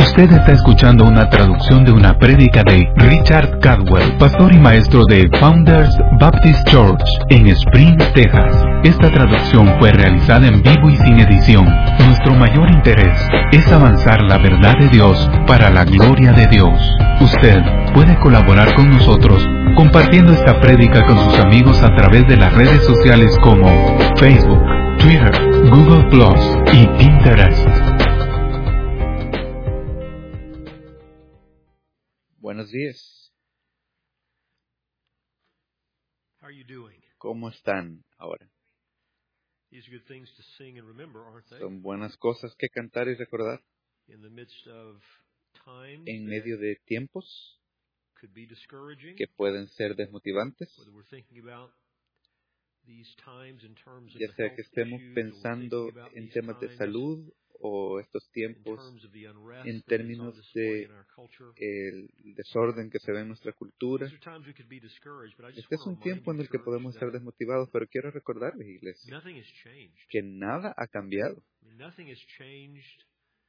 Usted está escuchando una traducción de una prédica de Richard Caldwell, pastor y maestro de Founders Baptist Church en Spring, Texas. Esta traducción fue realizada en vivo y sin edición. Nuestro mayor interés es avanzar la verdad de Dios para la gloria de Dios. Usted puede colaborar con nosotros compartiendo esta prédica con sus amigos a través de las redes sociales como Facebook, Twitter, Google Plus y Pinterest. Buenos días. How are you doing? ¿Cómo están ahora? These are good things to sing and remember, aren't they? Son buenas cosas que cantar y recordar In the midst of times en that medio de tiempos could be discouraging, que pueden ser desmotivantes, whether we're thinking about these times in terms of ya the sea health que estemos issues, or we're pensando thinking about en these temas de times salud o estos in tiempos terms of the unrest en that is on términos display in de our culture. el desorden que se ve en nuestra cultura. These are times we could be discouraged, but I just Este es want un to remind tiempo en you, el que church, podemos estar that desmotivados, pero quiero recordarles, iglesia, nothing has changed. que nada ha cambiado. I mean, nothing has changed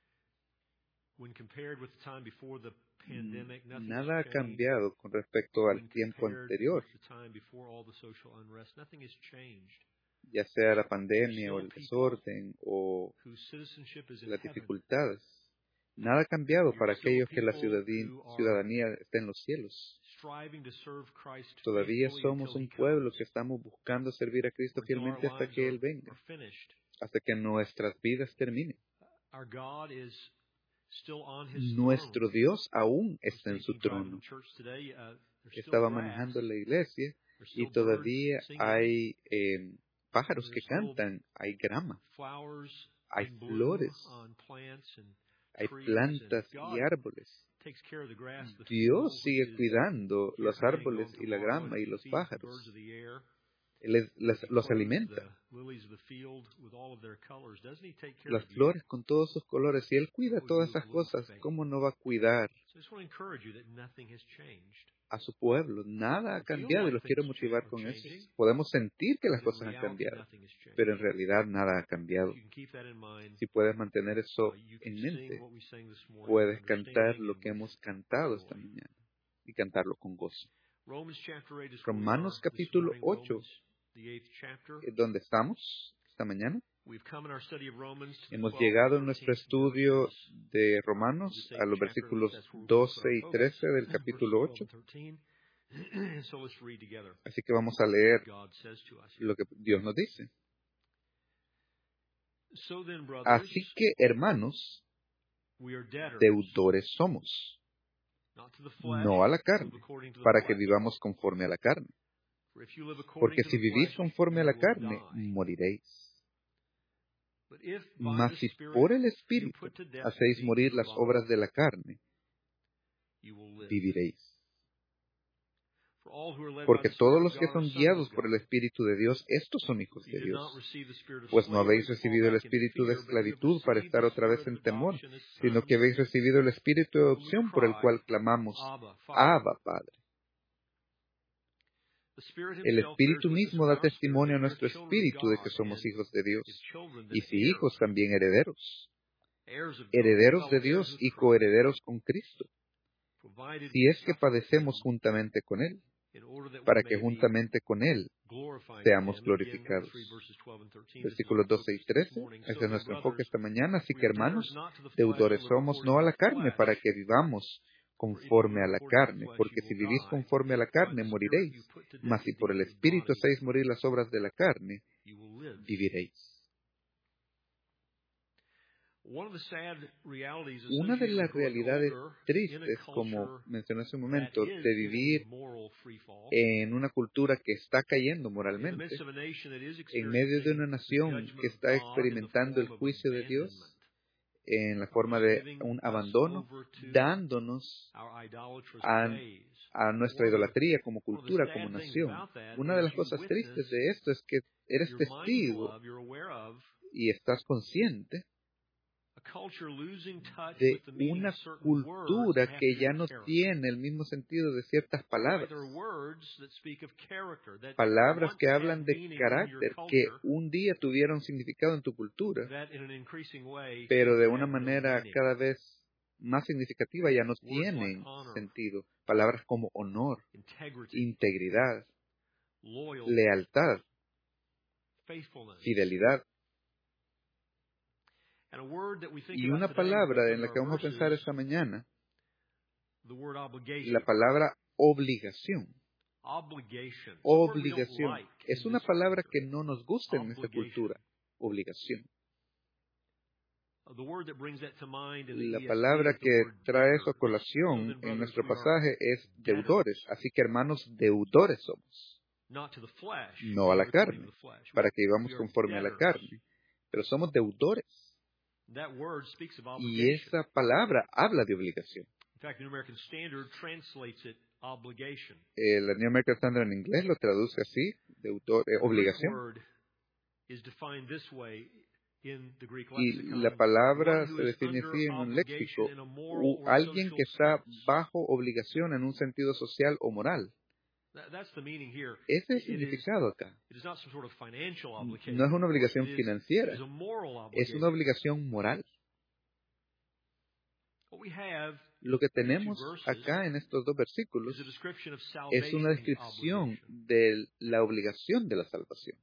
when compared with the time before the pandemic. Nothing Nada ha has changed cambiado con respecto al when tiempo compared anterior, with the time before all the social unrest. Nothing has changed. ya sea la There's pandemia o still el people desorden o whose citizenship is in las heaven. dificultades. Nada ha cambiado You're para still aquellos que la people who are ciudadanía está en los cielos. striving to serve Christ Todavía faithfully somos until un He pueblo comes, que estamos buscando servir a Cristo or until our fielmente hasta lives que Él venga, are finished. hasta que nuestras vidas terminen. Our God is still on His throne. Nuestro Dios aún I was está en su thinking, driving trono. to church today, there's still Estaba grass, manejando en la iglesia there's y still birds todavía singing, hay pájaros que there's still cantan, hay grama, flowers hay in bloom flores, on plants and hay trees, plantas and y God árboles. takes care of the grass, the Dios field, which sigue is cuidando here los today and árboles gone y la tomorrow, grama and y He los feeds the birds pájaros. of the air. Él He los clothes alimenta. the lilies of the field with all of their colors. Doesn't He take care Las of you? flores con todos sus colores. Y Él cuida What would todas you have esas little cosas. faith? ¿Cómo no va a cuidar So I just want to encourage you that nothing has changed. a su pueblo? Nada ha It feels cambiado y like los quiero things motivar are con eso. changing, Podemos sentir que las but in cosas han reality, cambiado, nothing has changed. pero en realidad nada ha If cambiado. you can keep that in mind, Si puedes mantener eso you en can sing mente, what we sang this morning, puedes with cantar understanding lo and que with hemos cantado esta joy. mañana y cantarlo con gozo. Romans chapter 8 is where we Romanos are this capítulo morning. 8, Romans, the 8th chapter. ¿dónde estamos esta mañana? We've come in our study of Romans to the Hemos 12 llegado and en nuestro 13th estudio verses de of Romanos this a 8th los chapter. At least versículos that's where we're going to 12 put our y focus. 13 del Verses capítulo 12 8. and 13. So let's read together Así que vamos a leer what God says to us here. lo que Dios nos dice. So then, brothers, Así que, hermanos, we are debtors, deudores somos, not to the flesh, no a la to carne, live according to the para que flesh. vivamos conforme a la carne. For if you live according Porque to si the vivís flesh, conforme a you la will carne, die. moriréis. But if by Mas the si Spirit por el you Espíritu put to death the hacéis deeds morir of the las body, obras de la carne, you will live. viviréis. For all who are led by Porque the Spirit todos of los que God are son sons of guiados por God. el Espíritu de Dios, estos son hijos You de did not Dios. receive the spirit of Pues no slavery habéis to fall recibido el back into espíritu de fear, but you have esclavitud para received estar the otra vez spirit en of temor, adoption as sino que sons, habéis recibido el espíritu de whom we adopción por el cry, cual clamamos, Abba, Father. Abba, Padre. The Spirit El himself bears Espíritu witness mismo with da our spirit testimonio a that we are nuestro children of espíritu de God, que somos and hijos de Dios, if children, y then si heirs, hijos también herederos, heirs of God, herederos de fellow heirs Dios with y Christ, coherederos con Cristo, provided si we es que suffer with padecemos him, juntamente con Él, in order that we para que may be juntamente con Él glorified with seamos him. And again, glorificados. let's read verses 12 and 13. This is Versículos our 12 y focus this 13, morning. ese So es then, nuestro enfoque brothers, esta mañana. Así we que, are debtors hermanos, not to the flesh, to deudores live somos according no a to la the carne flesh. para que vivamos For if you conforme a live la according to the carne, flesh, porque you si will vivís die. conforme a la But if by carne the Spirit moriréis, you put to death mas the si por el deeds of the Espíritu body, hacéis morir las obras de la carne, you will live. viviréis. One of the sad realities Una de associated with las growing realidades older in a tristes, como culture mencioné hace un that momento, is de in vivir a moral free fall, en una cultura que está cayendo in the moralmente, midst of a nation that is en medio de experiencing una the nación judgment que of está God in the experimentando el form of juicio de abandonment, Dios en la of forma just de giving un us abandono, over to dándonos our idolatrous a, ways. a nuestra One of the idolatría como one of the cultura, como sad things nación. about that Una is de las you cosas witness, tristes de esto es que eres you're mindful testigo of, you're aware of y estás consciente a culture losing touch de with the meaning una of certain words that cultura have to que do ya with no character. tiene el mismo sentido de ciertas Right? palabras. There are words that speak of character that Palabras once que had hablan de meaning in your carácter, que culture un día tuvieron significado en tu cultura, that in an increasing way pero seem de to una have no manera meaning. cada vez más significativas ya no Words like tienen honor, sentido. Palabras como honor, integrity, integridad, loyalty, lealtad, faithfulness. fidelidad. And a word that we think Y about una today palabra with en la our que vamos a pensar verses, esta mañana, the word obligation. la palabra obligación. Obligation. It's a word we don't Obligación. like Es in una this palabra culture. que no nos gusta en esta Obligation. cultura. Obligación. The word that brings that to mind in the La ESV palabra is the que word trae debtor. eso a So colación then, en brothers, nuestro we are pasaje es debtors, deudores. Así que hermanos, deudores somos. not to the flesh, No a la live according to carne, the flesh. para que We vivamos are conforme a la debtors. carne. Pero somos deudores. That word speaks of Y obligation. esa palabra habla de obligación. In fact, the New American Standard translates it obligation. La New American Standard en inglés lo traduce así, The Greek obligación. word is defined this way in the Greek Y lexicon. la palabra One se who is define under así en un léxico, obligation in a moral or alguien que social está sense. bajo obligación en un sentido social o moral. That's the meaning here. Ese es el It is significado acá. It is not some sort of financial obligation. No es una obligación It is financiera, a moral es obligation. una obligación moral. What we have Lo que in these two tenemos verses acá en estos dos versículos is a description of es una salvation's descripción obligation. de la obligación de la salvación.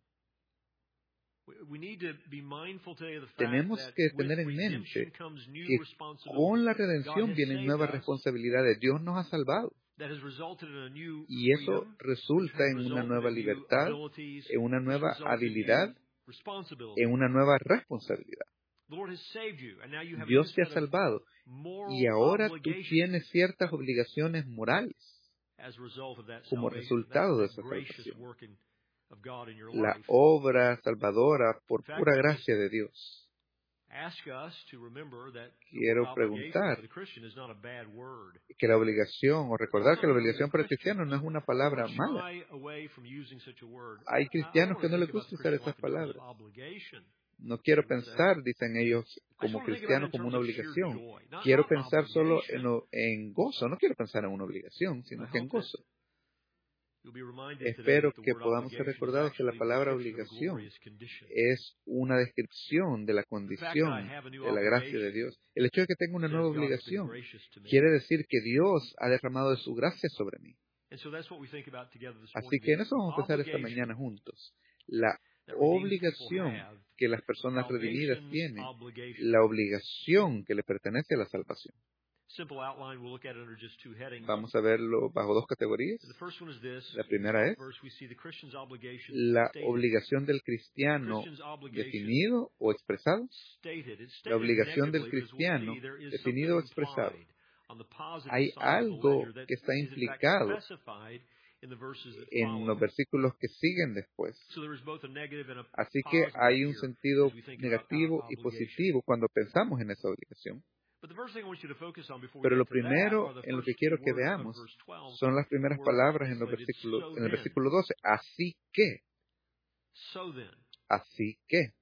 We need to be mindful today of the fact Tenemos that que with tener en redemption mente comes new que responsibility. con la God redención has vienen saved nuevas us. responsabilidades. Dios nos ha salvado That has resulted in a new y eso freedom, which resulta has en una resulted nueva in new libertad, abilities, en una which nueva resulted in habilidad, new responsibility. en una nueva responsabilidad. The Lord has saved you, and now you have a new Dios te ha set of salvado moral y ahora tú obligations tienes ciertas obligaciones morales as a result of that como salvation. resultado de That's esa the gracious salvación. working of God in your La life. obra salvadora por In fact, pura I just gracia de Dios. ask us to remember that the Quiero word obligation preguntar for the Christian is not a bad word. que la obligación, o recordar que la Also, obligación para el cristiano no es una who palabra would mala. shy away from using such a word. Hay I don't cristianos want que to no les think about gusta the usar Christian esas life in terms of palabras. obligation. No quiero They would say. pensar, dicen ellos, I just como want to think about it cristiano in como terms una of sheer obligación. joy, not Quiero pensar solo obligation. en gozo. No quiero pensar en una obligación, sino I que en hope that gozo. you'll be reminded today Espero that the que word podamos ser obligation is recordados que la actually a palabra description of a obligación glorious condition. es una descripción de la The fact that I condición have a new de la gracia de obligation Dios. El hecho de que tenga una says nueva God has been obligación gracious to me. quiere decir que Dios ha derramado de su gracia sobre mí. And so that's what we think about together this Así morning. que en The eso vamos a pensar esta obligation mañana juntos. La that redeemed people obligación have, que las personas redimidas salvation's tienen, obligation. la obligación que le pertenece a la salvación. Simple outline, we'll look at it under just two headings. Vamos a verlo bajo dos categorías. The first one is this. La In primera this es verse, we see the Christian's obligation la stated. obligación del cristiano Christian's obligation definido o expresado. stated. It's La stated obligación del negatively because we'll cristiano see there is definido o something expresado. implied on the positive Hay side of the algo ledger that que está is in fact implicado specified in the verses that en follow. los versículos que siguen después. So there is both a negative and a Así que positive hay un here sentido as we think about negativo y obligation. positivo cuando pensamos en esa obligación. But the first thing I want you to focus on before we Pero lo get to that primero are the en lo first que two quiero que words of veamos verse 12. son las primeras Words palabras en, translated, so en el then. versículo 12. Así que, So then, así que.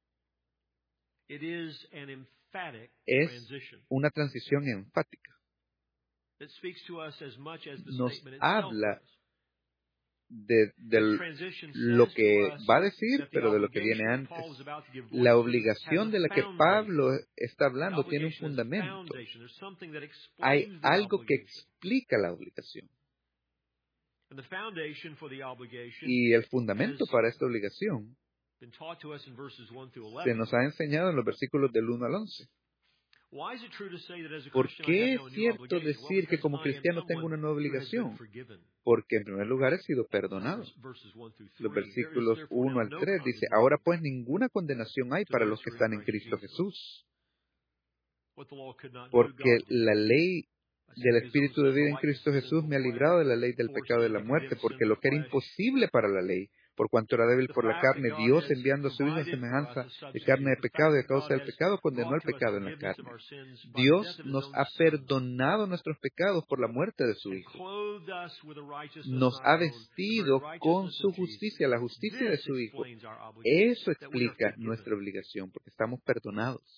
it is an emphatic Es transition una transición enfática. that speaks to us as much as the Nos statement itself habla does. de This transition lo says que to us va a decir, that the pero de lo que obligation viene that antes. Paul is about to give voice La to obligación has de a la que foundation. Pablo está The hablando tiene un obligation has fundamento. foundation. There's something that Hay explains the algo que obligation. explica la obligación. And the foundation for the obligation Y el fundamento has para esta obligación been taught to us in verses 1 through se 11. nos ha enseñado en los versículos del 1 al 11. Why is it true to say that as a ¿Por Christian I qué have es no new cierto obligation? Well, decir que because como I am cristiano tengo someone una nueva who has been obligación? forgiven. Porque en primer lugar he sido perdonado. Verses 1 through 3. Los There is versículos therefore 1 now al no 3 dice, condemnation ahora pues ninguna condenación hay to para those los who que are in están en Christ Cristo Jesus. Jesús. What the law could not do, Porque God did. la ley By del sending his own Espíritu de Son, the vida en likeness Cristo of Jesús sinful me ha flesh, librado de la ley del for pecado y de sin la to muerte, condemn sin porque in lo the que era flesh. imposible para la ley, por cuanto era débil The por la fact carne, that God Dios has enviando a su Hijo en provided for us semejanza a de carne de substitute. The pecado y a fact that causa God del has pecado condenó brought al to us pecado en la forgiveness of carne. our sins by the Dios death of his nos own ha Son, perdonado nuestros pecados por la muerte de su and Hijo. clothed us with a righteousness Nos not ha our own, the very vestido con righteousness su of Jesus. justicia, la justicia de This su Hijo. explains our obligation, Eso that we are explica forgiven. nuestra obligación, porque estamos perdonados.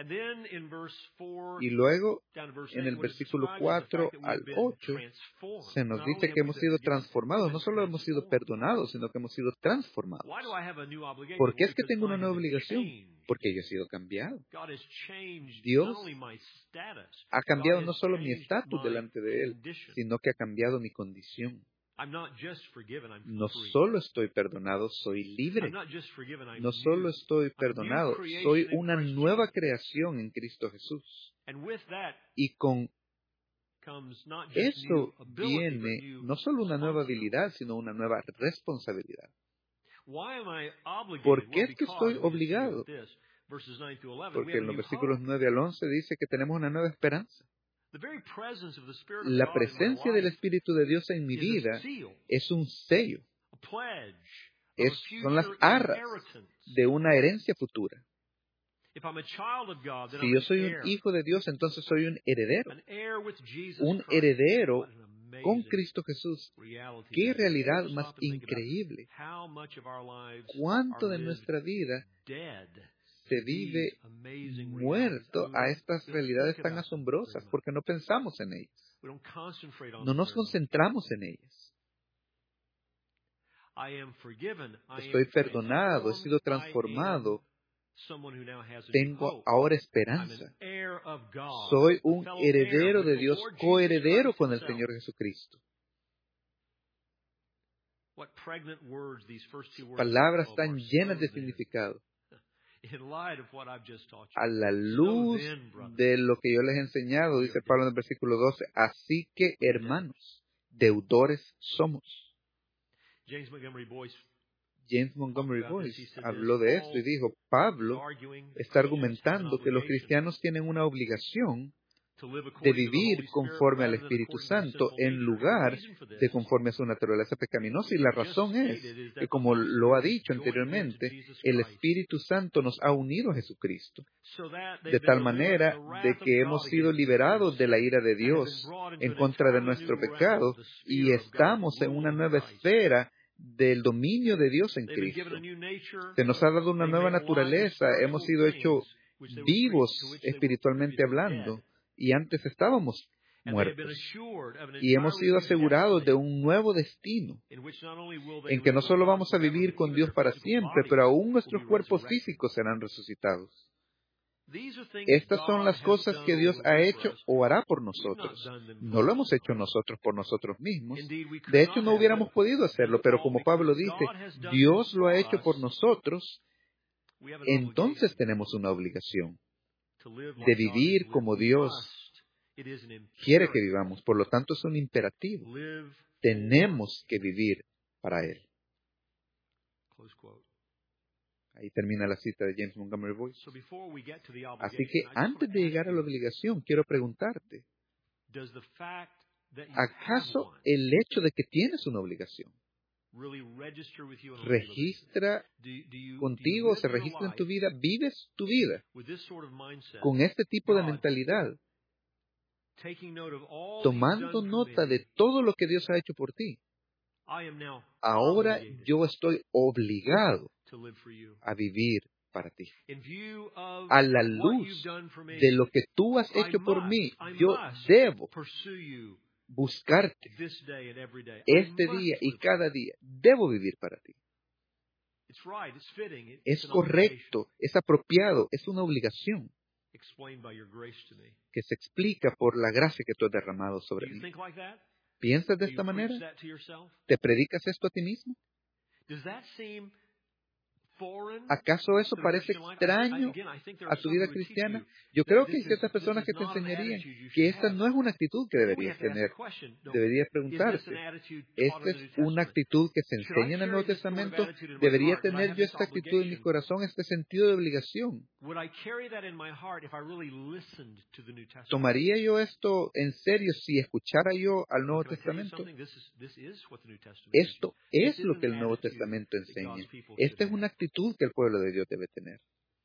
And then in verse 4, Y luego, down to verse en 8, el what it versículo describes is the 4 fact that we al have been 8, transformed. se nos Not dice only que have we hemos been sido forgiven, transformados. we've No been solo hemos sido transformed. perdonados, sino que hemos sido transformados. Why do I have a new obligation? ¿Por qué Well, es que because tengo una I nueva have been obligación? changed. Porque yo he sido cambiado. God has changed Dios not only my status, ha God cambiado has no solo mi changed estatus my delante de Él, condition. sino que ha cambiado mi condición. I'm not just forgiven, I'm No free. solo estoy perdonado, soy I'm libre. not just forgiven, I'm No solo new. estoy I'm a new perdonado, creation soy in una Christ nueva Jesus. creación en Cristo Jesús. And with that Y con comes not just new eso ability, but viene new no solo una nueva responsibility. habilidad, sino una nueva responsabilidad. Why am I obligated? ¿Por qué Well, es que because estoy we just see obligado? with this, verses 9 through 11, we Porque have en a los new versículos hope. 9 al 11 dice que tenemos una nueva esperanza. The very presence of the Spirit of La God in my presencia del life Espíritu de Dios en mi is a vida seal, es un sello, a pledge of a son las future arras inheritance. de una herencia futura. If I'm a child of God, then Si I'm yo an soy un heir. hijo de Dios, entonces soy un heredero. An heir with Jesus Un Christ. heredero What an con amazing Cristo Jesús. reality ¡Qué that is. realidad Let's más stop and think about increíble! how much of our lives ¿Cuánto are de lived nuestra vida dead se to vive these amazing realities? muerto We a don't estas realidades think tan about them asombrosas very much. porque no pensamos en ellas? We don't concentrate on No them nos very much. concentramos en ellas. I am forgiven. I Estoy am perdonado, he sido transformed. I am transformado, someone who now has a new tengo hope. ahora I'm esperanza. an heir of God, Soy a un fellow heir heredero with de the Dios, Lord Jesus coheredero Christ con el himself. Señor Jesucristo. What pregnant words these first two words Palabras of tan are llenas de so then. significado. In light of what I've just taught A you. la So luz then, brother, de lo que yo les he enseñado, dice Pablo en el versículo 12, así que hermanos, deudores somos. James Montgomery Boyce James Montgomery talked about this. Boyce He said habló this, de esto y Paul dijo, is Pablo arguing that está Christians have an argumentando que los obligation cristianos tienen una obligación to live de according to the vivir Holy Spirit conforme al rather than Espíritu according to their Santo sinful en nature. And the lugar reason for this, de conforme a su naturaleza pecaminosa. Y la just razón es stated, is que, that the como Holy lo ha Spirit dicho has joined them to anteriormente, Jesus el Christ, Espíritu Santo nos ha unido a Jesucristo, so that they've de been tal delivered manera from the de wrath of que God hemos sido against their liberados de la sin, ira de and have been Dios brought into en an contra de entirely nuestro new realm pecado of the y sphere of God's estamos en rule una in nueva Christ. esfera del dominio de Dios en They've been given Cristo. a new nature. Se nos ha dado una They've nueva been alive to naturaleza, spiritual hemos sido hechos things which they were vivos to which they were espiritualmente previously hablando dead. y antes estábamos And they have been muertos. assured of an Y hemos entirely sido new asegurados de destiny un nuevo destino, in which not only will they en que live no with solo God vamos a forever, vivir but con even Dios their para physical siempre, bodies pero aún will nuestros be cuerpos resurrected. físicos serán resucitados. These are things Estas son God las has cosas done que or Dios will ha do for hecho us. o hará por We've not nosotros. done them No for lo hemos hecho ourselves. nosotros por nosotros mismos. Indeed, we could De hecho, not no have hubiéramos it. podido hacerlo, And pero Paul, como because Pablo dice, God has done Dios this lo ha for hecho por us, nosotros, we have an entonces obligation tenemos una obligación to live de like God has vivir lived. como We Dios must. It is an quiere que imperative. vivamos. Por lo tanto, es un imperativo. Live for. Tenemos que vivir para Él. Close quote. Ahí termina la cita de James Montgomery Boyce. So before we get to the Así obligation, que I just want antes to de ask llegar a la you, obligación, quiero preguntarte, does the fact that you have ¿acaso one el hecho de que tienes una obligación really register with you on a regular basis? registra Do you contigo, se live your registra en life tu vida, vives tu vida with this sort of mindset, con este tipo de God, mentalidad, taking note of all He's tomando done for nota me, de todo lo que Dios ha hecho por ti? I am now Ahora obligated yo estoy obligado to live for you. a vivir para ti. In view of A la what luz you've done for me, de lo que tú has I hecho por must, mí, I yo must debo pursue you buscarte this day and every day. este I must día y live. cada día. Debo vivir para ti. It's right, it's fitting, it's Es an obligation correcto, es apropiado, es una obligación explained by your grace to me. que se explica por la gracia que tú has derramado Do sobre you mí. think like that? ¿Piensas de Do esta you manera? preach that to yourself? ¿Te predicas esto a ti mismo? Does that seem foreign ¿Acaso eso to the parece Christian life? extraño Again, I think there a are tu some vida who would teach cristiana? you Yo that creo que hay this ciertas is personas que te not an enseñarían attitude you que should esta have. no es una actitud que Then we deberías have to ask tener. the question, don't we? Deberías Is this an preguntarte, attitude taught ¿esta in the es New una Testament? actitud que se Should I enseña en el Nuevo carry this sort of Testamento? attitude in my ¿Debería heart that I tener have yo this esta actitud en mi obligation? corazón, este sentido de obligación? Would I carry that in my heart if I really listened to the New Testament? ¿Tomaría yo esto en serio si escuchara yo al Nuevo Can I tell you Testamento? something? This is what the New Testament Esto teaches. es This lo is que an el Nuevo attitude Testamento that enseña. God's people should Esta es have. una actitud que el pueblo de Dios debe tener.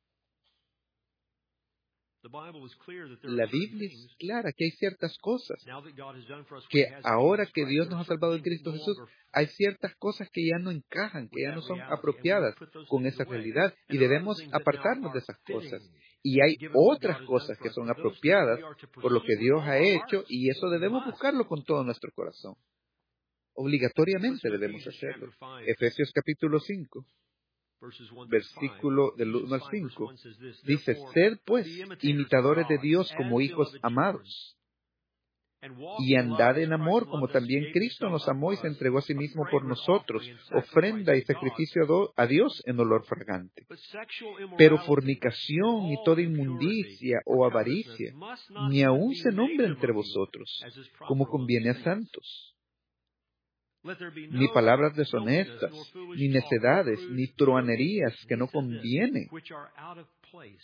The Bible is clear that there are La certain Biblia things, es clara que hay ciertas cosas now that God has done for us what que He has in ahora Jesus que Christ, Dios there nos are ha certain salvado en things Cristo that no Jesús, longer hay ciertas cosas que ya no encajan, que with ya that no son reality, and we apropiadas must put those con things esa away. realidad y And there are other debemos things that now apartarnos de are esas cosas. fitting Y hay given what otras God has done cosas for que us. son Those things apropiadas we are to por lo que pursue with Dios all ha our hecho, hearts. y eso We debemos must. buscarlo con todo nuestro corazón. Let's Obligatoriamente go to debemos Ephesians hacerlo. chapter 5, Efesios capítulo 5, verses 1 through 5. versículo del Ephesians 1 al 5, verse 5, 1 says this, dice, Therefore, sed pues be imitators of imitadores de God Dios como as hijos beloved children, amados, and walk y in love andad as en Christ amor loved como us and también gave Cristo himself nos up amó y for se us, entregó a sí a mismo por fragrant nosotros, offering and sacrifice ofrenda y to God. sacrificio a Dios en olor fragante. But sexual Pero immorality, fornicación y all toda impurity, inmundicia or o covetousness avaricia must not ni even aun be se nombre named entre among you, vosotros, as is como proper among conviene a saints. santos. Let there be Ni no palabras filthiness, nor deshonestas, foolish ni talk, nor necedades, crude ni joking, truanerías que and he no says this, convienen, which are out of place.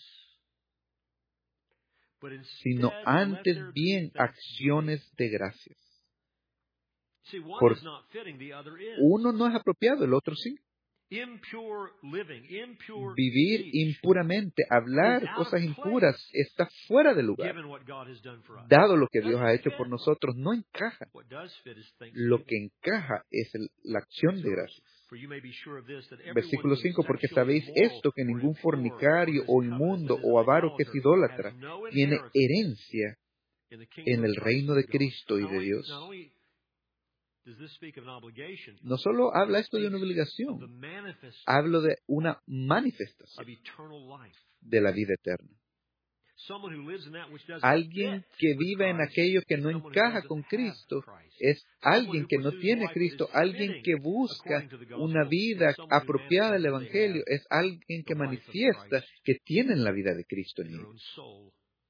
But sino instead, let antes there be bien thanksgiving. acciones de gracias. See, one Por is not fitting, the other is. uno no es apropiado, el otro sí. Impure living, impure Vivir speech impuramente, is hablar out of cosas place, impuras, está fuera de lugar. given what God has done for us. Dado lo que Dios Doesn't ha hecho fit. por nosotros, no encaja. What does fit is Lo thanksgiving. que encaja es la acción de gracias. For you may be sure of this, that everyone Versículo who is 5, porque sexually sabéis immoral esto, que or ningún impure fornicario or o is covetous inmundo and is o an avaro que es idolater idólatra has no tiene inheritance herencia in the kingdom en of el Christ reino and de God. Cristo y Not de only Dios. does this speak of an obligation, No solo habla it esto de una speaks of the obligación, manifestation hablo de una of manifestación eternal life. de la vida eterna. Someone who lives in that which doesn't Alguien fit que with viva en Christ aquello que is no someone who encaja doesn't con have Cristo Christ. es Someone alguien who que no pursues tiene life that is Cristo, alguien fitting que busca according to the una gospel vida is someone who apropiada del manifests that they Evangelio, have es alguien que the life of manifiesta Christ que tienen la vida de Cristo in en their own ellos. soul.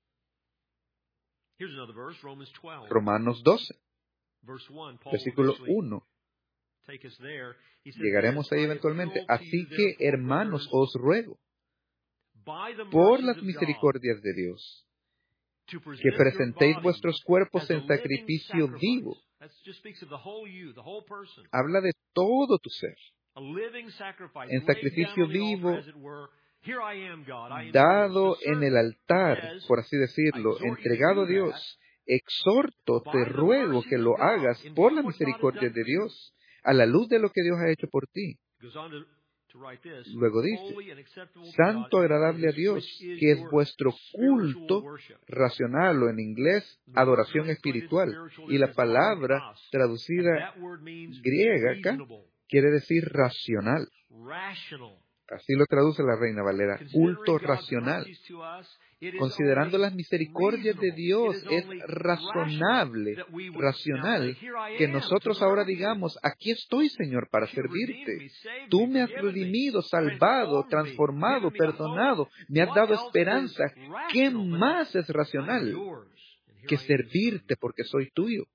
Here's another verse, Romans 12, Romanos 12, verse 1. Paul will versículo eventually 1. take us there. He says Llegaremos this, ahí I eventualmente. appeal to Así you que, therefore, hermanos, brothers, os ruego, by the por mercies las of God, misericordias de Dios, to que present your presentéis bodies vuestros cuerpos as a en living sacrificio sacrifice. vivo. That just speaks of the whole you, the whole person. Habla de todo tu ser. A living sacrifice, En laid down sacrificio on the altar, vivo, as it were. Here I am, God, I am yours. dado To en serve el you. altar, He says, por así I decirlo, exhort you to entregado a do that Dios, exhorto, te by the ruego que mercies lo of God, hagas in por view la of what God has misericordia done de for you. Dios, a la luz de lo que Dios ha hecho por ti. He goes on to write this, Luego dice, holy and acceptable to God, santo, agradable a which Dios, is que es your vuestro spiritual culto worship. racional, o en inglés, The word adoración translated espiritual. spiritual Y there la is palabra logos, and traducida that word means griega acá reasonable, quiere decir racional. rational. Así lo traduce la Reina Valera, culto Considering God's racional. mercies to us, it is Considerando only las misericordias de reasonable. Dios, It is es only razonable, rational that we would now say, racional, here I que am to nosotros ahora serve you. digamos, aquí estoy, Señor, para You redeemed servirte. me, saved Tú me, me has forgiven me, redimido, salvado, transformed me, transformado, given me a hope. perdonado, me has What dado else is esperanza. ¿Qué rational but más es I'm racional yours, and here que I am to serve servirte you? porque soy tuyo?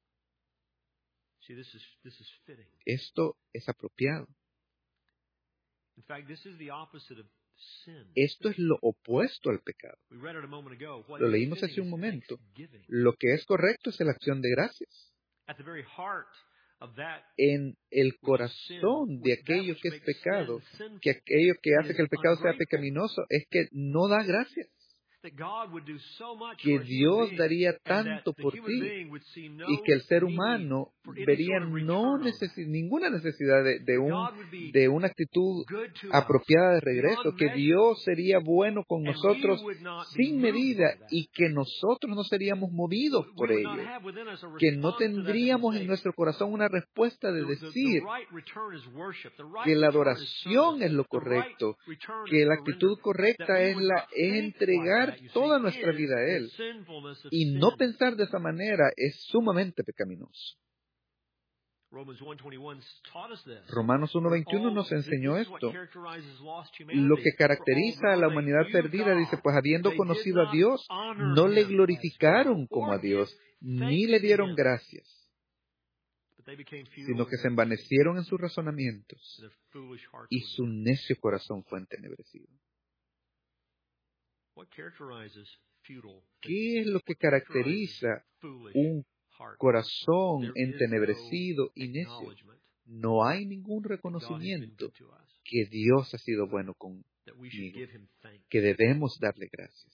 See, this is fitting. Esto es apropiado. In fact, this is the opposite of sin. Esto es lo opuesto al pecado. We read it a moment ago. What Lo is leímos fitting hace un is momento. thanksgiving. Lo que es correcto es la acción de gracias. At the very heart of that En el which is sin, corazón de that aquello which que es makes pecado, sin que sinful, aquello que hace is que el pecado sea ungrateful. pecaminoso, es que no da gracias. That God would do so much Que for a human Dios being, daría and that tanto the por human ti, being would see no y que el ser need humano for any vería sort of no return on that. ninguna necesidad God would be de una actitud good to us apropiada de regreso, beyond que measure, Dios sería bueno con and we nosotros would not be sin moved medida, by that. y que nosotros no seríamos movidos We por would not ello, have within us a que no response to that to tendríamos en say, nuestro corazón una respuesta de the decir right return is worship, the right que la return is adoración service, es lo the right correcto, return que is la surrender. actitud That correcta we es would not es think entregar like that, you toda see, nuestra is vida a the Él. sinfulness of Y sin. no pensar de esa manera es sumamente pecaminoso. Romans 1:21 taught us this. Romanos For 1:21 all, nos this enseñó is what esto. characterizes lost Lo humanity. que For caracteriza a although la they humanidad knew perdida, dice, God, pues habiendo they did conocido a not Dios, honor no le him as glorificaron God como a or give Dios, ni thanks le to dieron him, gracias, but they became futile sino in que se their thinking, envanecieron en sus razonamientos, and their foolish hearts y were su darkened. necio corazón fue entenebrecido. What characterizes futile thinking? ¿Qué es lo que What characterizes caracteriza foolish un heart? corazón There is entenebrecido no y necio? acknowledgement No hay ningún that God has been reconocimiento good to us, que Dios ha sido bueno that we should conmigo, give him thanks. que debemos darle gracias.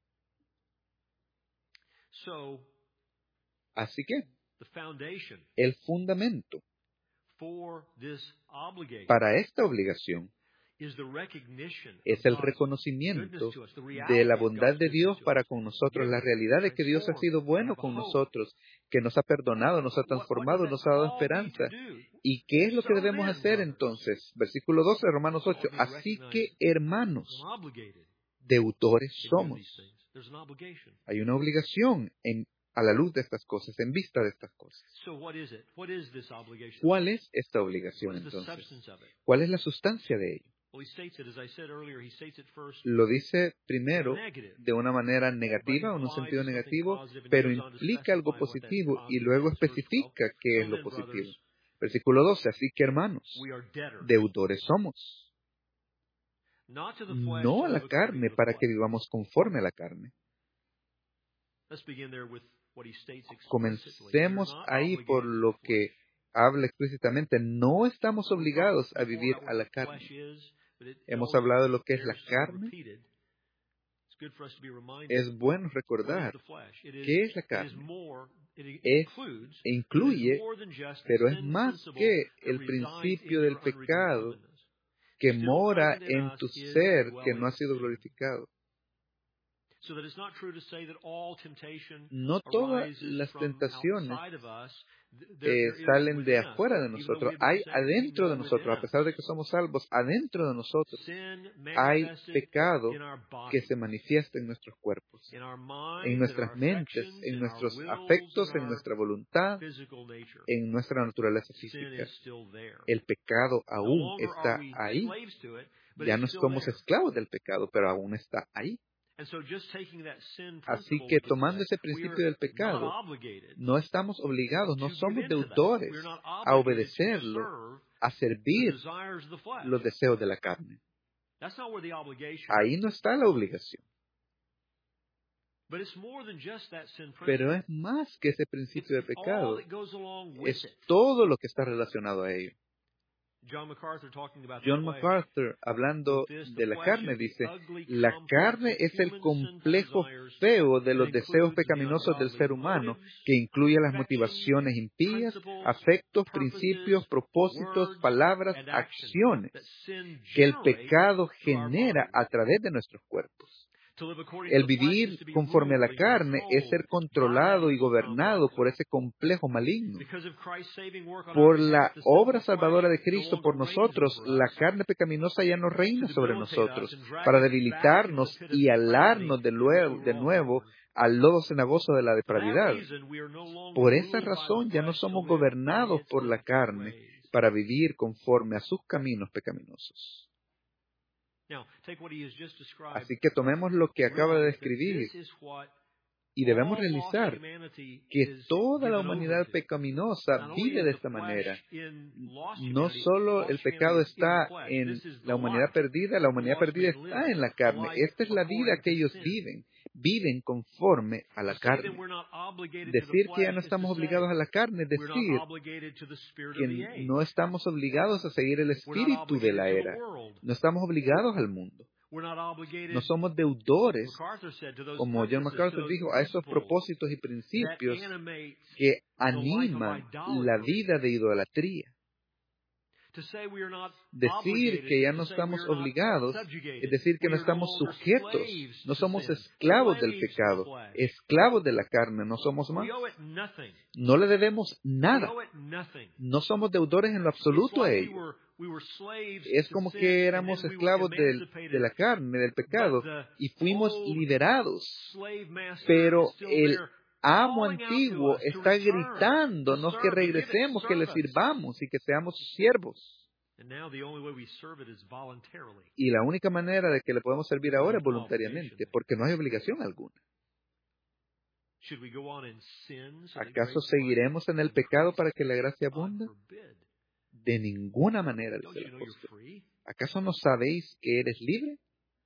So, Así que the foundation el fundamento for this obligation para esta obligación es el reconocimiento de la bondad de Dios para con nosotros, la realidad de que Dios ha sido bueno con nosotros, que nos ha perdonado, nos ha transformado, nos ha dado esperanza. ¿Y qué es lo que debemos hacer entonces? Versículo 12 de Romanos 8. Así que, hermanos, deudores somos. Hay una obligación a la luz de estas cosas, en vista de estas cosas. ¿Cuál es esta obligación entonces? ¿Cuál es la sustancia de ello? Lo dice primero de una manera negativa, en un sentido negativo, pero implica algo positivo y luego especifica qué es lo positivo. Versículo 12, así que hermanos, deudores somos. No a la carne para que vivamos conforme a la carne. Comencemos ahí por lo que habla explícitamente. No estamos obligados a vivir a la carne. Hemos hablado de lo que es la carne. Es bueno recordar qué es la carne. Incluye, pero es más que el principio del pecado que mora en tu ser que no ha sido glorificado. No todas las tentaciones salen de afuera de nosotros. Hay adentro de nosotros, a pesar de que somos salvos, adentro de nosotros hay pecado que se manifiesta en nuestros cuerpos, en nuestras mentes, en nuestros afectos, en nuestra voluntad, en nuestra naturaleza física. El pecado aún está ahí. Ya no somos esclavos del pecado, pero aún está ahí. Así que tomando ese principio del pecado, no estamos obligados, no somos deudores a obedecerlo, a servir los deseos de la carne. Ahí no está la obligación. Pero es más que ese principio de pecado, es todo lo que está relacionado a ello. John MacArthur, hablando de la carne, dice, la carne es el complejo feo de los deseos pecaminosos del ser humano, que incluye las motivaciones impías, afectos, principios, propósitos, palabras, acciones que el pecado genera a través de nuestros cuerpos. El vivir conforme a la carne es ser controlado y gobernado por ese complejo maligno. Por la obra salvadora de Cristo por nosotros, la carne pecaminosa ya no reina sobre nosotros, para debilitarnos y alarnos de nuevo al lodo cenagoso de la depravidad. Por esa razón ya no somos gobernados por la carne para vivir conforme a sus caminos pecaminosos. Así que tomemos lo que acaba de describir y debemos realizar que toda la humanidad pecaminosa vive de esta manera. No solo el pecado está en la humanidad perdida está en la carne. Esta es la vida que ellos viven. Viven conforme a la carne. Decir que ya no estamos obligados a la carne es decir que no estamos obligados a seguir el espíritu de la era. No estamos obligados al mundo. No somos deudores, como John MacArthur dijo, a esos propósitos y principios que animan la vida de idolatría. Decir que ya no estamos obligados es decir que no estamos sujetos, no somos esclavos del pecado, esclavos de la carne, no somos más. No le debemos nada, no somos deudores en lo absoluto a ello. Es como que éramos esclavos de la carne, del pecado, y fuimos liberados, pero el amo antiguo está gritándonos que regresemos, que le sirvamos y que seamos sus siervos. Y la única manera de que le podemos servir ahora es voluntariamente, porque no hay obligación alguna. ¿Acaso seguiremos en el pecado para que la gracia abunde? De ninguna manera, dice el apóstol. ¿Acaso no sabéis que eres libre?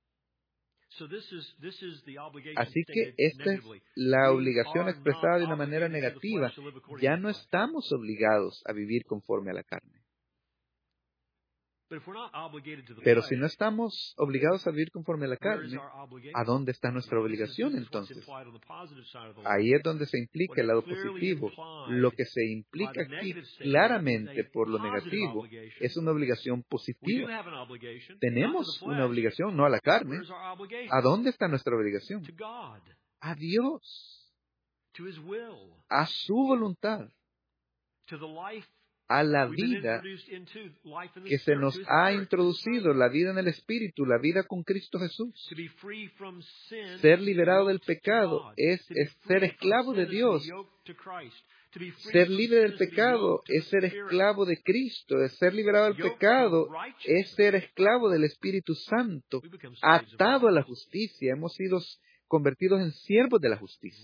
Así que esta es la obligación expresada de una manera negativa. Ya no estamos obligados a vivir conforme a la carne. Pero si no estamos obligados a vivir conforme a la carne, ¿a dónde está nuestra obligación entonces? Ahí es donde se implica el lado positivo. Lo que se implica aquí claramente por lo negativo es una obligación positiva. Tenemos una obligación, no a la carne. ¿A dónde está nuestra obligación? A Dios, a su voluntad, a la vida que se nos ha introducido, la vida en el Espíritu, la vida con Cristo Jesús. Ser liberado del pecado es ser esclavo de Dios. Ser libre del pecado es ser esclavo de Cristo. Ser liberado del pecado es ser esclavo del Espíritu Santo, atado a la justicia. Hemos sido convertidos en siervos de la justicia.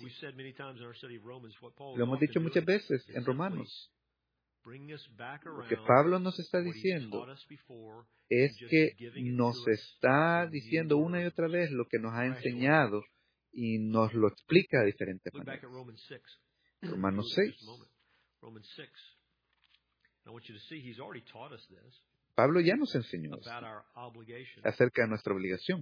Lo hemos dicho muchas veces en Romanos. Lo que Pablo nos está diciendo es que nos está diciendo una y otra vez lo que nos ha enseñado y nos lo explica de diferentes maneras. Romanos 6. Pablo ya nos enseñó esto, acerca de nuestra obligación.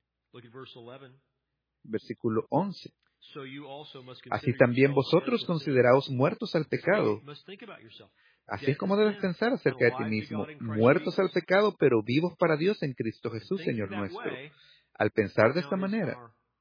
Versículo 11. Así también vosotros consideraos muertos al pecado. Así es como debes pensar acerca de ti mismo, muertos al pecado, pero vivos para Dios en Cristo Jesús, Señor nuestro. Al pensar de esta manera,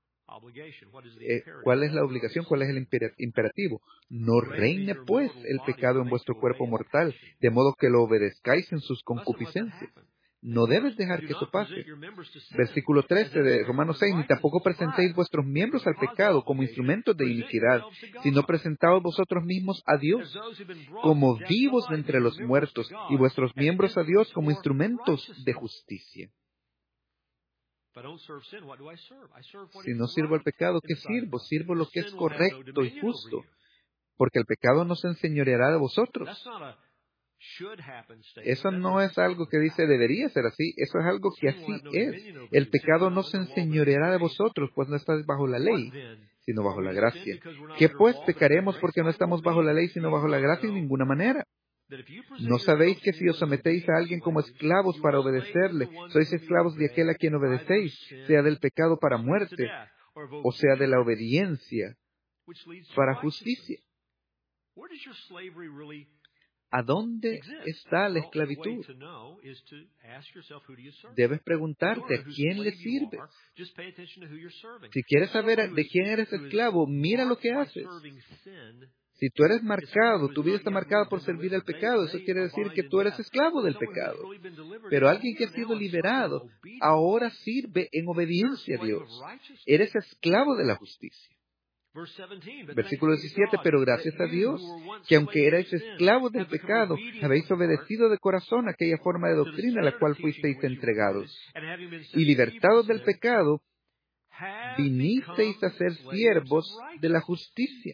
¿cuál es la obligación? ¿Cuál es el imperativo? No reine, pues, el pecado en vuestro cuerpo mortal, de modo que lo obedezcáis en sus concupiscencias. No debes dejar que eso pase. Versículo 13 de Romanos 6, ni tampoco presentéis vuestros miembros al pecado como instrumentos de iniquidad, sino presentaos vosotros mismos a Dios como vivos de entre los muertos y vuestros miembros a Dios como instrumentos de justicia. Si no sirvo al pecado, ¿qué sirvo? Sirvo lo que es correcto y justo, porque el pecado no se enseñoreará de vosotros. Eso no es algo que dice debería ser así, eso es algo que así es. El pecado no se enseñoreará de vosotros, pues no estáis bajo la ley, sino bajo la gracia. ¿Qué pues pecaremos porque no estamos bajo la ley, sino bajo la gracia? En ninguna manera. ¿No sabéis que si os sometéis a alguien como esclavos para obedecerle, sois esclavos de aquel a quien obedecéis, sea del pecado para muerte, o sea de la obediencia para justicia? ¿A dónde está la esclavitud? Debes preguntarte a quién le sirves. Si quieres saber de quién eres esclavo, mira lo que haces. Si tú eres marcado, tu vida está marcada por servir al pecado, eso quiere decir que tú eres esclavo del pecado. Pero alguien que ha sido liberado ahora sirve en obediencia a Dios. Eres esclavo de la justicia. Versículo 17, pero gracias a Dios, que aunque erais esclavos del pecado, habéis obedecido de corazón aquella forma de doctrina a la cual fuisteis entregados. Y libertados del pecado, vinisteis a ser siervos de la justicia.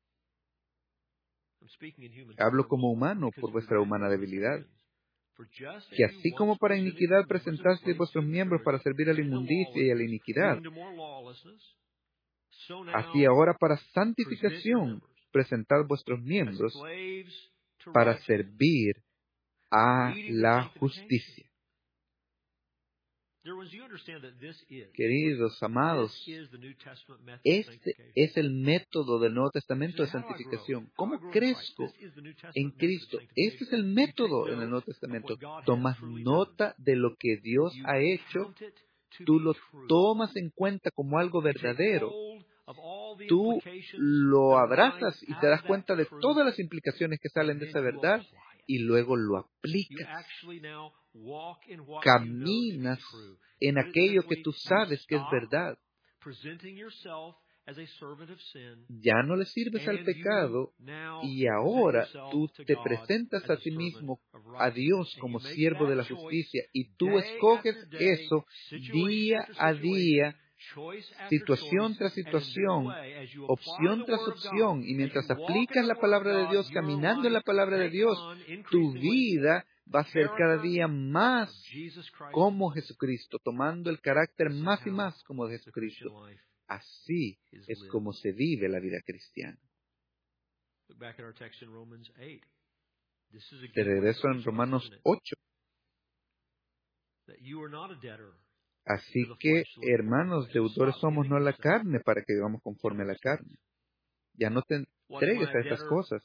Hablo como humano por vuestra humana debilidad. Que así como para iniquidad presentasteis vuestros miembros para servir a la inmundicia y a la iniquidad, así ahora para santificación presentad vuestros miembros para servir a la justicia. Queridos, amados, este es el método del Nuevo Testamento de santificación. ¿Cómo crezco en Cristo? Este es el método en el Nuevo Testamento. Tomas nota de lo que Dios ha hecho, tú lo tomas en cuenta como algo verdadero. Tú lo abrazas y te das cuenta de todas las implicaciones que salen de esa verdad y luego lo aplicas. Caminas en aquello que tú sabes que es verdad. Ya no le sirves al pecado y ahora tú te presentas a ti mismo, a Dios, como siervo de la justicia y tú escoges eso día a día, situación tras situación, opción tras opción, y mientras aplicas la palabra de Dios, caminando en la palabra de Dios, tu vida va a ser cada día más como Jesucristo, tomando el carácter más y más como de Jesucristo. Así es como se vive la vida cristiana. De regreso en Romanos 8. Así que, hermanos, deudores somos no a la carne para que vivamos conforme a la carne. Ya no te entregues a estas cosas.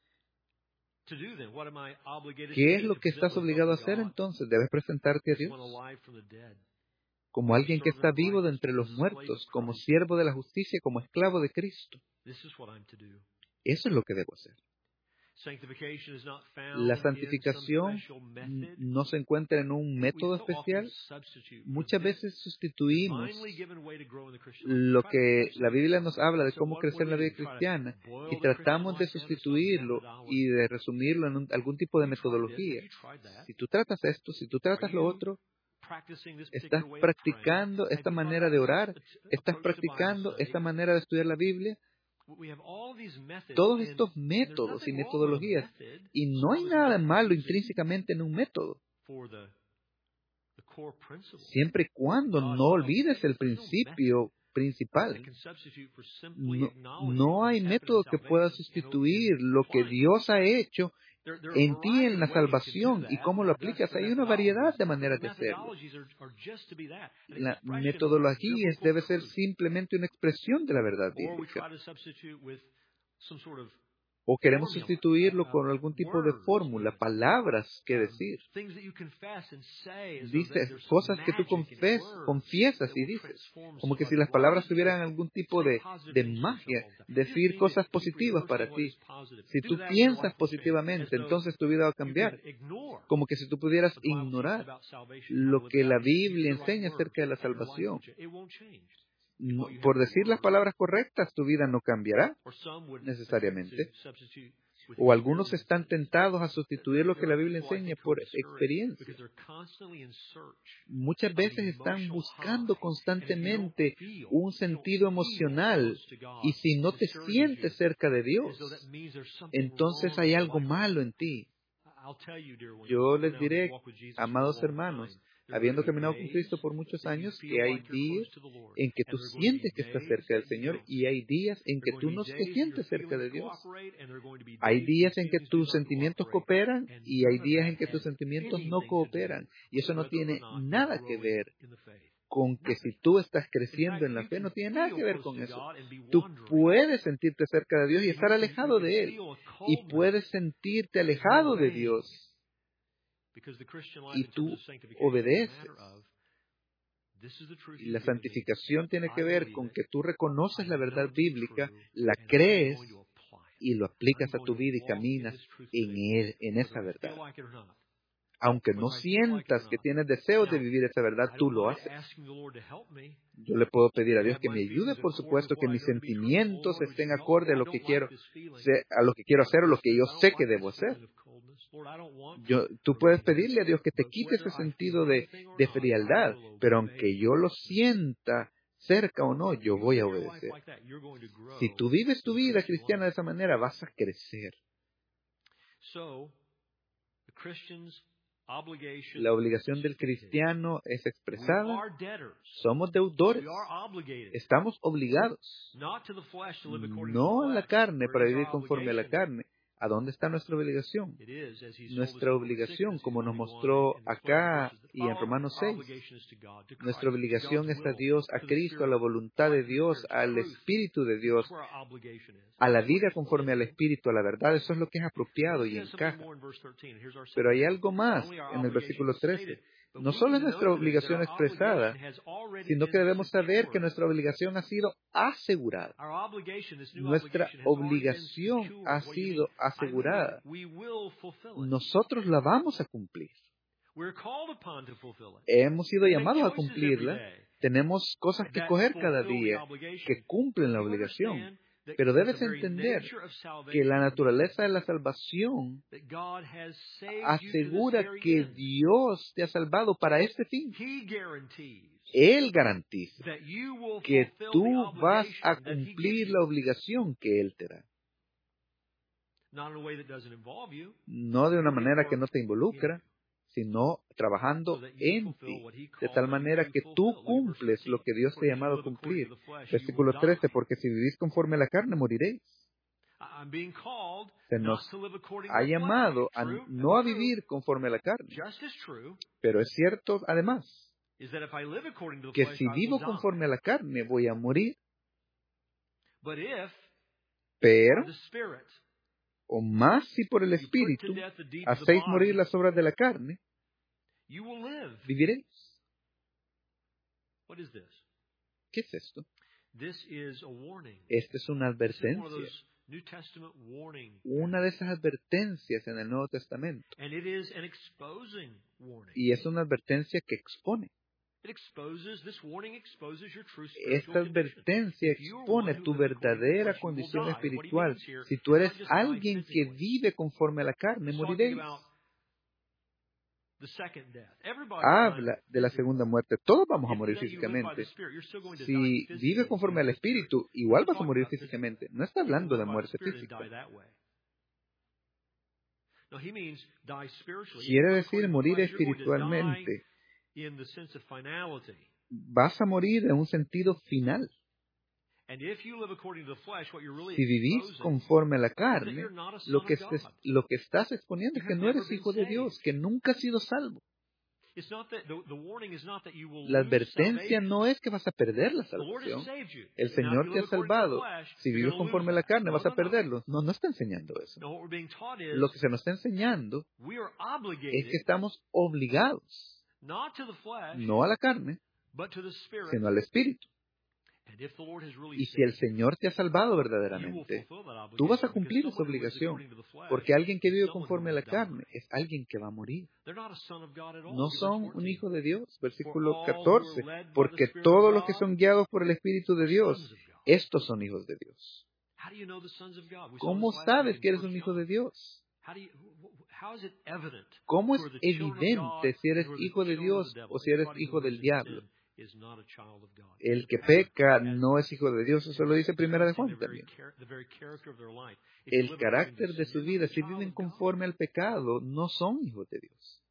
¿Qué es lo que estás obligado a hacer entonces? Debes presentarte a Dios como alguien que está vivo de entre los muertos, como siervo de la justicia, como esclavo de Cristo. Eso es lo que debo hacer. La santificación no se encuentra en un método especial. Muchas veces sustituimos lo que la Biblia nos habla de cómo crecer en la vida cristiana y tratamos de sustituirlo y de resumirlo en algún tipo de metodología. Si tú tratas esto, si tú tratas lo otro, estás practicando esta manera de orar, estás practicando esta manera de estudiar la Biblia. Todos estos métodos y metodologías, y no hay nada malo intrínsecamente en un método, siempre y cuando no olvides el principio principal. No hay método que pueda sustituir lo que Dios ha hecho en ti en la salvación y cómo lo aplicas. Hay una variedad de maneras de hacerlo. La metodología debe ser simplemente una expresión de la verdad bíblica. O queremos sustituirlo con algún tipo de fórmula, palabras que decir. Dices cosas que tú confiesas y dices. Como que si las palabras tuvieran algún tipo de magia, decir cosas positivas para ti. Si tú piensas positivamente, entonces tu vida va a cambiar. Como que si tú pudieras ignorar lo que la Biblia enseña acerca de la salvación. Por decir las palabras correctas, tu vida no cambiará necesariamente. O algunos están tentados a sustituir lo que la Biblia enseña por experiencia. Muchas veces están buscando constantemente un sentido emocional y si no te sientes cerca de Dios, entonces hay algo malo en ti. Yo les diré, amados hermanos, habiendo caminado con Cristo por muchos años, que hay días en que tú sientes que estás cerca del Señor y hay días en que tú no te sientes cerca de Dios. Hay días en que tus sentimientos cooperan y hay días en que tus sentimientos no cooperan. Y eso no tiene nada que ver con que si tú estás creciendo en la fe, no tiene nada que ver con eso. Tú puedes sentirte cerca de Dios y estar alejado de Él. Y puedes sentirte alejado de Dios. Y tú obedeces. Y la santificación tiene que ver con que tú reconoces la verdad bíblica, la crees y lo aplicas a tu vida y caminas en esa verdad. Aunque no sientas que tienes deseos de vivir esa verdad, tú lo haces. Yo le puedo pedir a Dios que me ayude, por supuesto, que mis sentimientos estén acorde a lo que quiero hacer o lo que yo sé que debo hacer. Tú puedes pedirle a Dios que te quite ese sentido de frialdad, pero aunque yo lo sienta cerca o no, yo voy a obedecer. Si tú vives tu vida cristiana de esa manera, vas a crecer. La obligación del cristiano es expresada. Somos deudores. Estamos obligados. No a la carne para vivir conforme a la carne. ¿A dónde está nuestra obligación? Nuestra obligación, como nos mostró acá y en Romanos 6, nuestra obligación es a Dios, a Cristo, a la voluntad de Dios, al Espíritu de Dios, a la vida conforme al Espíritu, a la verdad. Eso es lo que es apropiado y encaja. Pero hay algo más en el versículo 13. No solo es nuestra obligación expresada, sino que debemos saber que nuestra obligación ha sido asegurada. Nuestra obligación ha sido asegurada. Nosotros la vamos a cumplir. Hemos sido llamados a cumplirla. Tenemos cosas que coger cada día que cumplen la obligación. Pero debes entender que la naturaleza de la salvación asegura que Dios te ha salvado para este fin. Él garantiza que tú vas a cumplir la obligación que Él te da. No de una manera que no te involucra, sino trabajando en ti, de tal manera que tú cumples lo que Dios te ha llamado a cumplir. Versículo 13, porque si vivís conforme a la carne, moriréis. Se nos ha llamado no a vivir conforme a la carne. Pero es cierto, además, que si vivo conforme a la carne, voy a morir. Pero, o más si por el Espíritu hacéis morir las obras de la carne, viviréis. ¿Qué es esto? Esta es una advertencia. Una de esas advertencias en el Nuevo Testamento. Y es una advertencia que expone. Esta advertencia expone tu verdadera condición espiritual. Si tú eres alguien que vive conforme a la carne, moriréis. Habla de la segunda muerte. Todos vamos a morir físicamente. Si vives conforme al Espíritu, igual vas a morir físicamente. No está hablando de muerte física. Quiere decir morir espiritualmente. Vas a morir en un sentido final. Si vivís conforme a la carne, lo que estás exponiendo es que no eres hijo de Dios, que nunca has sido salvo. La advertencia no es que vas a perder la salvación. El Señor te ha salvado. Si vives conforme a la carne, vas a perderlo. No está enseñando eso. Lo que se nos está enseñando es que estamos obligados, no a la carne, sino al Espíritu. Y si el Señor te ha salvado verdaderamente, tú vas a cumplir esa obligación, porque alguien que vive conforme a la carne es alguien que va a morir. No son un hijo de Dios. Versículo 14, porque todos los que son guiados por el Espíritu de Dios, estos son hijos de Dios. ¿Cómo sabes que eres un hijo de Dios? ¿Cómo es evidente si eres hijo de Dios o si eres hijo del diablo? El que peca no es hijo de Dios, eso lo dice Primera de Juan también. El carácter de su vida, si viven conforme al pecado, no son hijos de Dios.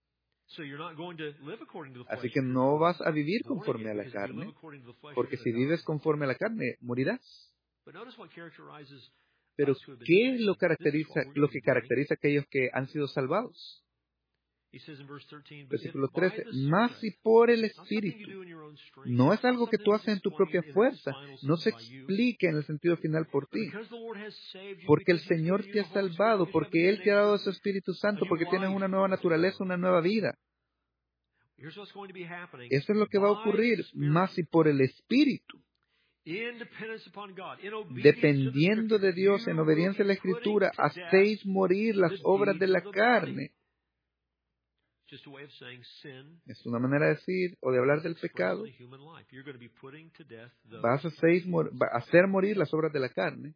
Así que no vas a vivir conforme a la carne, porque si vives conforme a la carne, morirás. Pero, ¿qué es lo que caracteriza a aquellos que han sido salvados? Versículo 13, más si por el Espíritu. No es algo que tú haces en tu propia fuerza, no se explica en el sentido final por ti. Porque el Señor te ha salvado, porque Él te ha dado su Espíritu Santo, porque tienes una nueva naturaleza, una nueva vida. Eso es lo que va a ocurrir, más si por el Espíritu. Dependiendo de Dios, en obediencia a la Escritura, hacéis morir las obras de la carne. Es una manera de decir o de hablar del pecado. Vas a hacer morir las obras de la carne.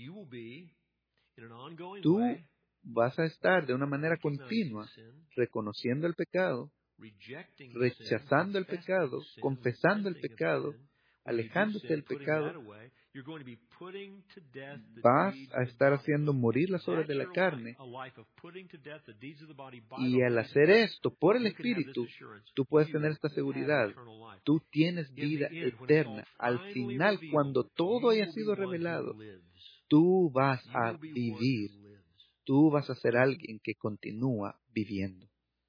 Tú vas a estar de una manera continua reconociendo el pecado, rechazando el pecado, confesando el pecado, alejándote del pecado. Vas a estar haciendo morir las obras de la carne. Y al hacer esto por el Espíritu, tú puedes tener esta seguridad. Tú tienes vida eterna. Al final, cuando todo haya sido revelado, tú vas a vivir. Tú vas a ser alguien que continúa viviendo.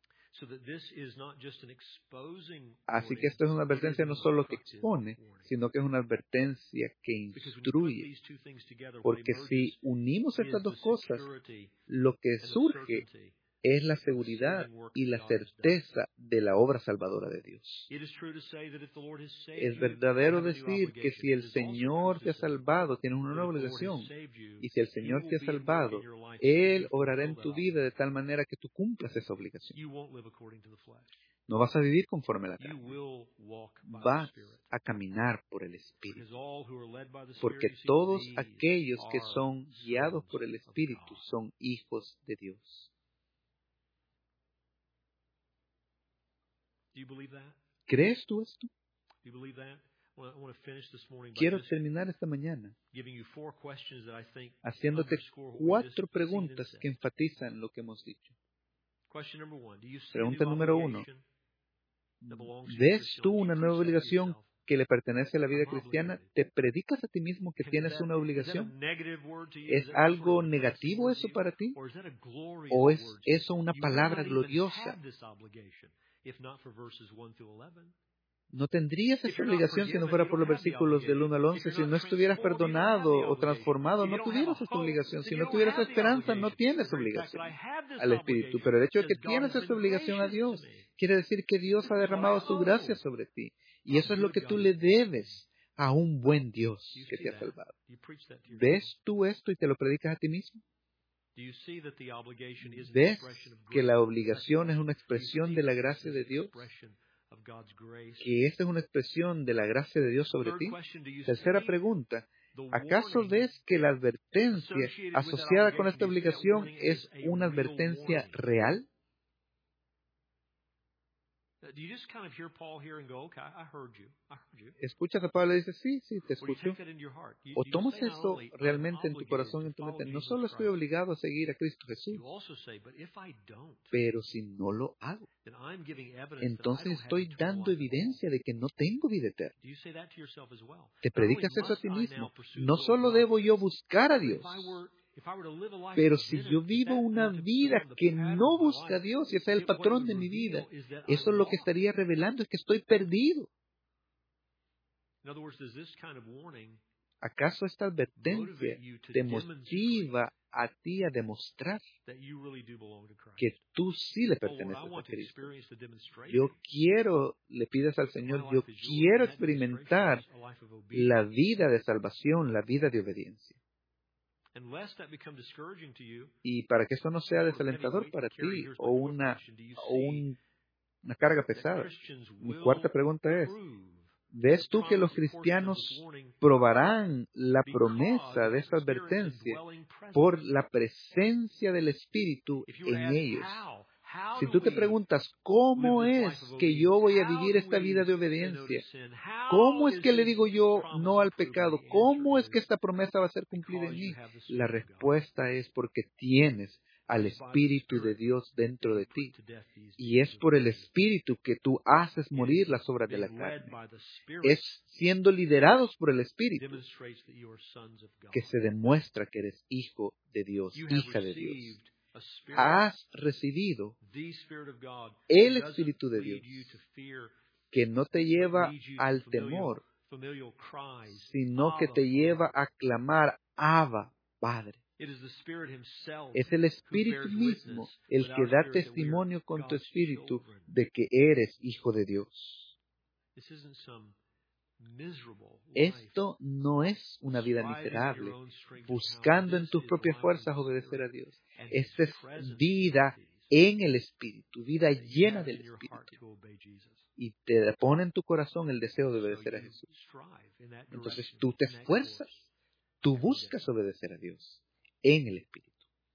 Así que esto es una advertencia no solo que expone, sino que es una advertencia que instruye. Porque si unimos estas dos cosas, lo que surge es la seguridad y la certeza de la obra salvadora de Dios. Es verdadero decir que si el Señor te ha salvado, tienes una nueva obligación. Y si el Señor te ha salvado, Él obrará en tu vida de tal manera que tú cumplas esa obligación. No vas a vivir conforme a la carne. Vas a caminar por el Espíritu. Porque todos aquellos que son guiados por el Espíritu son hijos de Dios. ¿Crees tú esto? Quiero terminar esta mañana haciéndote 4 preguntas que enfatizan lo que hemos dicho. Pregunta número 1. ¿Ves tú una nueva obligación que le pertenece a la vida cristiana, ¿te predicas a ti mismo que tienes una obligación? ¿Es algo negativo eso para ti? ¿O es eso una palabra gloriosa? No tendrías esa obligación si no fuera por los versículos del 1 al 11. Si no estuvieras perdonado o transformado, no tuvieras esa obligación. Si no tuvieras esperanza, no tienes obligación al Espíritu. Pero el hecho de que tienes esa obligación a Dios quiere decir que Dios ha derramado su gracia sobre ti. Y eso es lo que tú le debes a un buen Dios que te ha salvado. ¿Ves tú esto y te lo predicas a ti mismo? ¿Ves que la obligación es una expresión de la gracia de Dios? ¿Que esta es una expresión de la gracia de Dios sobre ti? Tercera pregunta. ¿Acaso ves que la advertencia asociada con esta obligación es una advertencia real? ¿Escuchas a Pablo y dices, sí, te escucho? ¿O tomas eso realmente en tu corazón y en tu mente? No solo estoy obligado a seguir a Cristo Jesús, pero si no lo hago, entonces estoy dando evidencia de que no tengo vida eterna. ¿Te predicas eso a ti mismo? No solo debo yo buscar a Dios, pero si yo vivo una vida que no busca a Dios y ese es el patrón de mi vida, eso lo que estaría revelando es que estoy perdido. ¿Acaso esta advertencia te motiva a ti a demostrar que tú sí le perteneces a Cristo? Le pides al Señor, yo quiero experimentar la vida de salvación, la vida de obediencia. Y para que esto no sea desalentador para ti o una carga pesada, mi cuarta pregunta es, ¿ves tú que los cristianos probarán la promesa de esta advertencia por la presencia del Espíritu en ellos? Si tú te preguntas, ¿cómo es que yo voy a vivir esta vida de obediencia? ¿Cómo es que le digo yo no al pecado? ¿Cómo es que esta promesa va a ser cumplida en mí? La respuesta es porque tienes al Espíritu de Dios dentro de ti. Y es por el Espíritu que tú haces morir las obras de la carne. Es siendo liderados por el Espíritu que se demuestra que eres hijo de Dios, hija de Dios. Has recibido el Espíritu de Dios que no te lleva al temor, sino que te lleva a clamar, Abba, Padre. Es el Espíritu mismo el que da testimonio con tu espíritu de que eres hijo de Dios. Esto no es una vida miserable, buscando en tus propias fuerzas obedecer a Dios. Esta es vida en el Espíritu, vida llena del Espíritu. Y te pone en tu corazón el deseo de obedecer a Jesús. Entonces tú te esfuerzas, tú buscas obedecer a Dios en el Espíritu.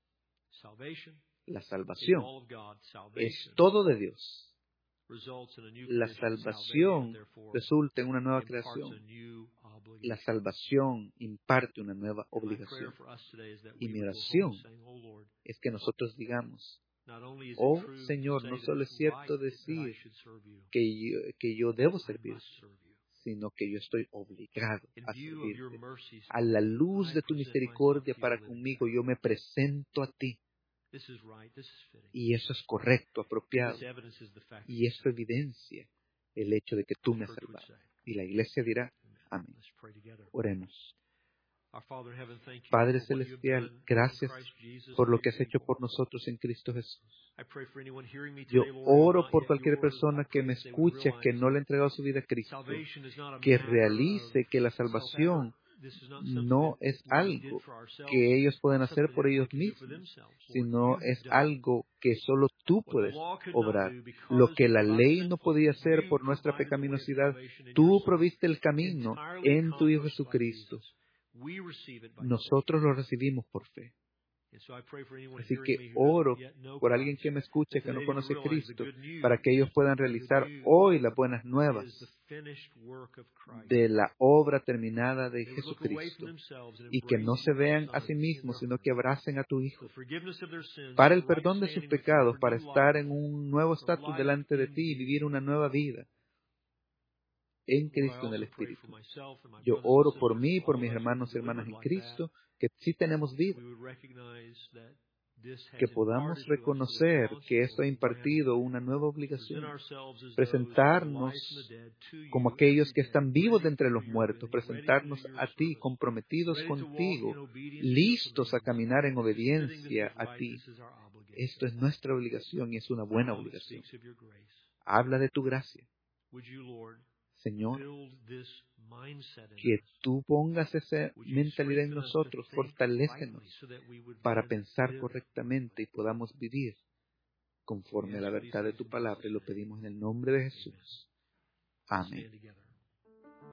La salvación es todo de Dios. La salvación resulta en una nueva creación. La salvación imparte una nueva obligación. Y mi oración es que nosotros digamos, oh Señor, no solo es cierto decir que yo debo servirte, sino que yo estoy obligado a servirte. A la luz de tu misericordia para conmigo, yo me presento a ti. Y eso es correcto, apropiado. Y eso evidencia el hecho de que tú me has salvado. Y la iglesia dirá, amén. Oremos. Padre Celestial, gracias por lo que has hecho por nosotros en Cristo Jesús. Yo oro por cualquier persona que me escuche, que no le ha entregado su vida a Cristo, que realice que la salvación no es algo que ellos pueden hacer por ellos mismos, sino es algo que solo tú puedes obrar. Lo que la ley no podía hacer por nuestra pecaminosidad, tú proviste el camino en tu Hijo Jesucristo. Nosotros lo recibimos por fe. Así que oro por alguien que me escuche, que no conoce a Cristo, para que ellos puedan realizar hoy las buenas nuevas de la obra terminada de Jesucristo y que no se vean a sí mismos, sino que abracen a tu Hijo para el perdón de sus pecados, para estar en un nuevo estatus delante de ti y vivir una nueva vida. en Cristo, en el Espíritu. Yo oro por mí y por mis hermanos y hermanas en Cristo, que sí tenemos vida, que podamos reconocer que esto ha impartido una nueva obligación, presentarnos como aquellos que están vivos de entre los muertos, presentarnos a ti, comprometidos contigo, listos a caminar en obediencia a ti. Esto es nuestra obligación y es una buena obligación. Habla de tu gracia, Señor, que tú pongas esa mentalidad en nosotros, fortalécenos para pensar correctamente y podamos vivir conforme a la verdad de tu palabra. Y lo pedimos en el nombre de Jesús. Amén.